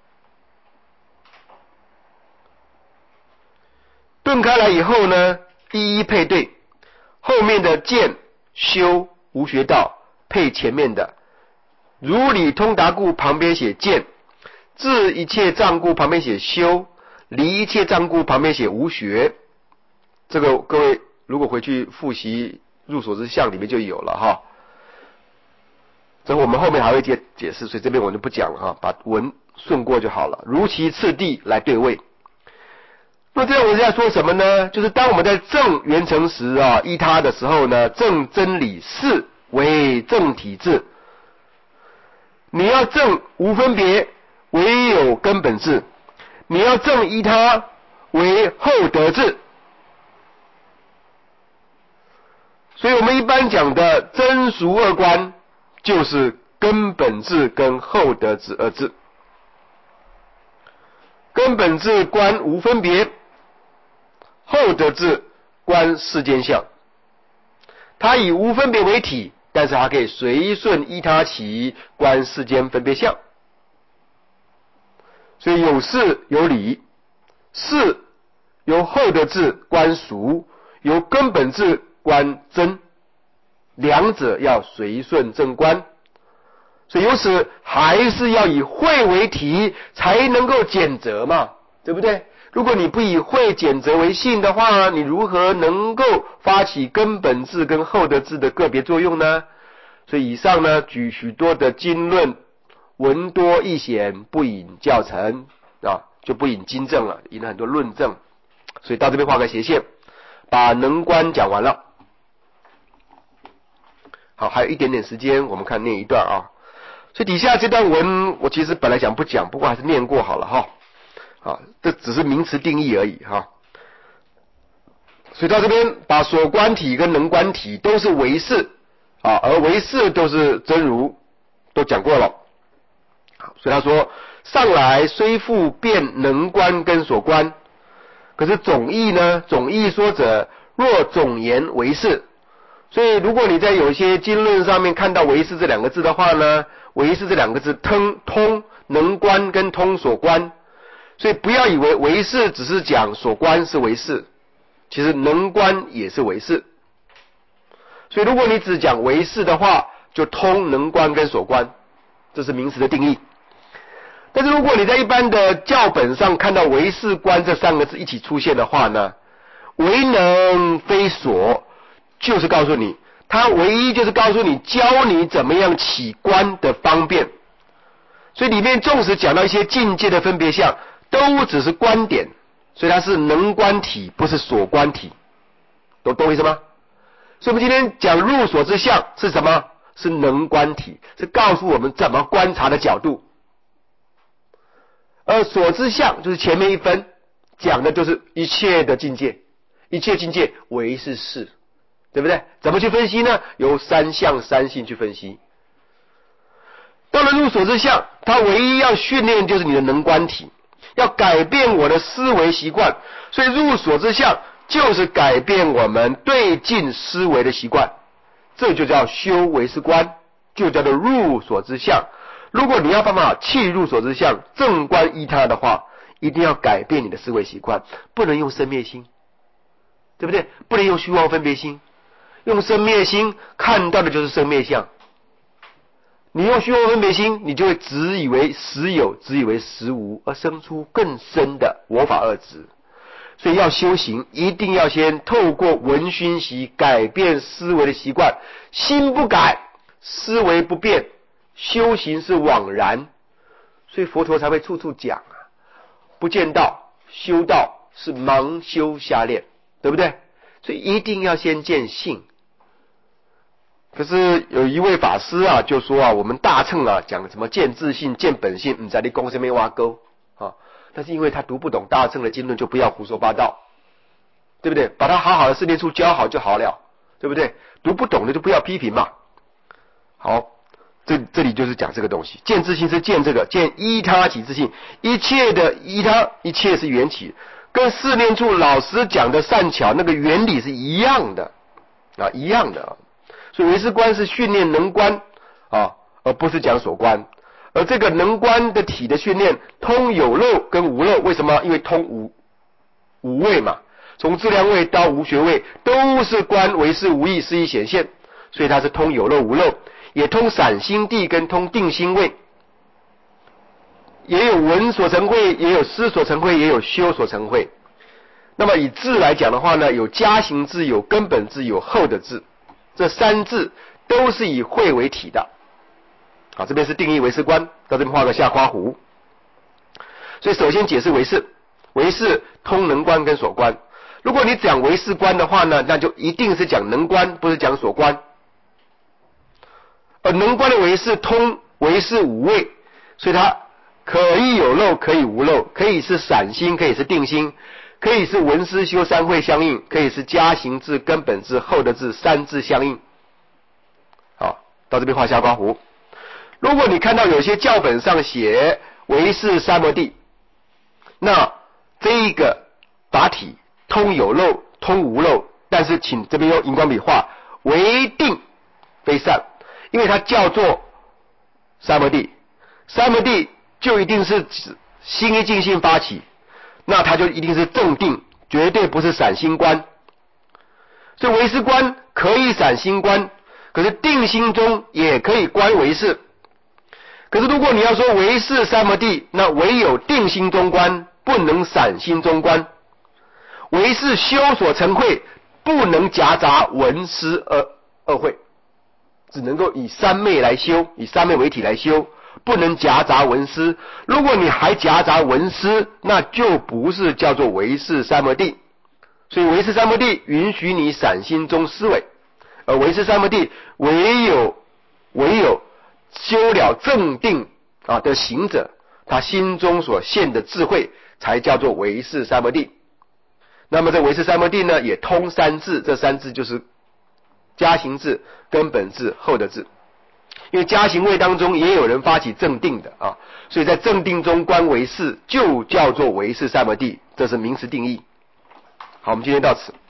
顿开来以后呢，一一配对，后面的见修无学道配前面的如理通达故，旁边写见，治一切障故旁边写修，离一切障故旁边写无学。这个各位如果回去复习入所之相里面就有了哈。这我们后面还会解解释，所以这边我就不讲了哈，把文顺过就好了，如其次第来对位。那这样我是在说什么呢？就是当我们在证圆成时啊，依他的时候呢，证真理是为正体智。你要证无分别，唯有根本智；你要证依他，为后得智。所以我们一般讲的真俗二观，就是根本智跟后得智二智。根本智观无分别，后得智观世间相。它以无分别为体，但是它可以随顺依他起观世间分别相。所以有事有理，事由后得智观俗，由根本智观真，两者要随顺正观。所以由此还是要以慧为体，才能够检则嘛，对不对？如果你不以慧检则为性的话，你如何能够发起根本智跟后得智的个别作用呢？所以以上呢，举许多的经论，文多义显，不引教程啊，就不引经证了，引了很多论证。所以到这边画个斜线，把能观讲完了。好，还有一点点时间，我们看念一段啊。所以底下这段文我其实本来想不讲，不过还是念过好了哈。啊，这只是名词定义而已哈。所以到这边把所观体跟能观体都是唯识啊，而唯识都是真如，都讲过了。所以他说上来虽复辨能观跟所观，可是总义呢，总义说者若总言唯识。所以如果你在有一些经论上面看到唯识这两个字的话呢，唯识这两个字通通能观跟通所观。所以不要以为唯识只是讲所观是唯识，其实能观也是唯识。所以如果你只讲唯识的话， 就通能观跟所观，这是名词的定义。但是如果你在一般的教本上看到唯是观这三个字一起出现的话呢，唯能非所，就是告诉你，它唯一就是告诉你教你怎么样起观的方便。所以里面纵使讲到一些境界的分别相，都只是观点，所以它是能观体，不是所观体，懂懂我意思吗？所以我们今天讲入所之相是什么？是能观体，是告诉我们怎么观察的角度。而所之相就是前面一分讲的就是一切的境界，一切境界唯是事，对不对？怎么去分析呢？由三相三性去分析。到了入所之相，它唯一要训练就是你的能观体，要改变我的思维习惯，所以入所之相就是改变我们对境思维的习惯，这就叫修唯识观，就叫做入所之相。如果你要办法弃入所之相，正观依他的话，一定要改变你的思维习惯，不能用生灭心，对不对？不能用虚妄分别心，用生灭心看到的就是生灭相。你用虚妄分别心，你就会只以为实有，只以为实无，而生出更深的我法二执。所以要修行，一定要先透过闻熏习改变思维的习惯，心不改，思维不变，修行是枉然。所以佛陀才会处处讲啊，不见道修道是盲修瞎练，对不对？所以一定要先见性。可是有一位法师啊，就说啊，我们大乘啊讲什么见自性、见本性，不知道你讲什么挖沟啊？但是因为他读不懂大乘的经论，就不要胡说八道，对不对？把他好好的四念处教好就好了，对不对？读不懂的就不要批评嘛。好，这这里就是讲这个东西，见自性是见这个，见依他起自性，一切的依他，一切是缘起，跟四念处老师讲的善巧那个原理是一样的啊，一样的啊。所以唯识观是训练能观啊，而不是讲所观。而这个能观的体的训练，通有漏跟无漏，为什么？因为通五五位嘛，从质量位到无学位，都是观唯识无义是一显现，所以它是通有漏无漏，也通散心地跟通定心位，也有闻所成慧，也有思所成慧，也有修所成慧。那么以智来讲的话呢，有加行智，有根本智，有后的智。这三字都是以慧为体的。好，这边是定义唯识观，到这边画个下括弧。所以首先解释唯识，唯识通能观跟所观。如果你讲唯识观的话呢，那就一定是讲能观，不是讲所观。而能观的唯识通唯识五位，所以它可以有漏，可以无漏，可以是散心，可以是定心，可以是闻思修三慧相应，可以是加行智、根本智、后的智三智相应。好，到这边画下括弧。如果你看到有些教本上写唯识三摩地，那这一个法体通有漏，通无漏，但是请这边用荧光笔画唯定非善，因为它叫做三摩地，三摩地就一定是指心一净性发起，那它就一定是正定，绝对不是散心观。所以唯识观可以散心观，可是定心中也可以观唯识。可是如果你要说唯识三摩地，那唯有定心中观，不能散心中观。唯识修所成慧，不能夹杂闻思二二慧，只能够以三昧来修，以三昧为体来修，不能夹杂闻思。如果你还夹杂闻思，那就不是叫做唯识三摩地。所以唯识三摩地允许你散心中思维，而唯识三摩地唯有唯有修了正定啊的行者，他心中所现的智慧才叫做唯识三摩地。那么这唯识三摩地呢，也通三智，这三智就是加行智、根本智、后的智。因为加行位当中也有人发起正定的啊，所以在正定中观唯识就叫做唯识三摩地，这是名词定义。好，我们今天到此。